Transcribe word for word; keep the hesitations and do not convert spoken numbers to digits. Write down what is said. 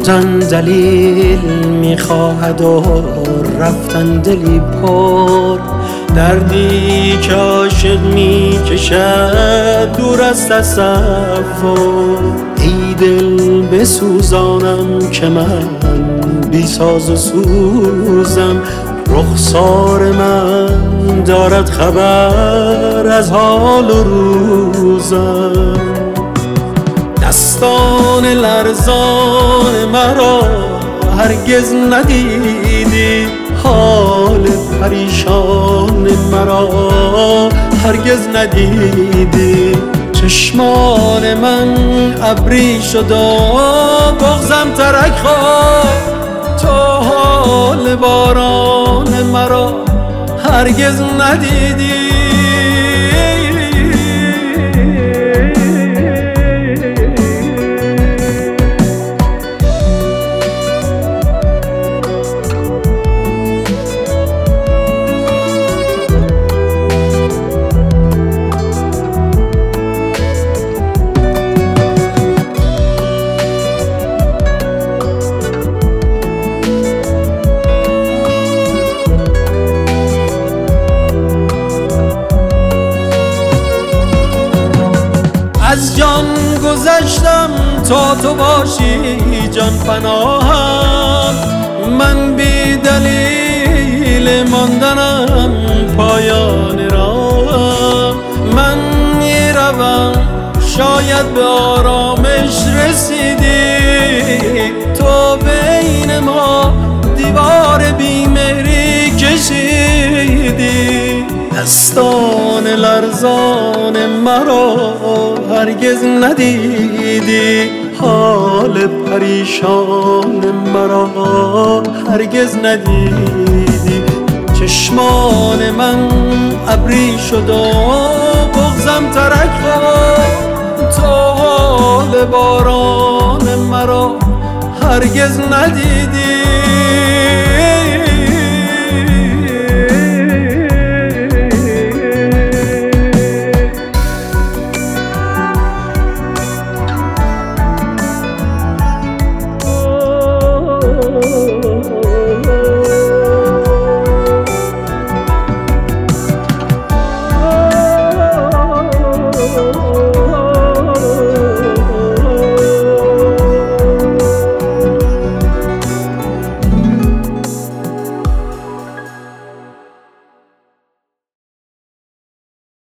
مردن دلیل میخواهد و رفتن دلی پر، دردی که عاشق میکشد دور از تصور. ای دل بسوزانم که من بی ساز و سوزم، رخسار من دارد خبر از حال و روزم. دستان لرزان مرا هرگز ندیدی، حال پریشان مرا هرگز ندیدی. چشمان من ابری شد و بغضم ترک خورد، تو حال باران مرا هرگز ندیدی. از جان گذشتم تا تو باشی جان پناهم، من بی دلیل ماندنم پایان راهم. من میروم شاید به آرامش رسیدی، تو بین ما دیوار بیمهری کشیدی. دستان لرزان مرا هرگز ندیدی، حال پریشان مرا هرگز ندیدی. چشمان من ابری شد و بغضم ترک خورد، تو حال باران مرا هرگز ندیدی.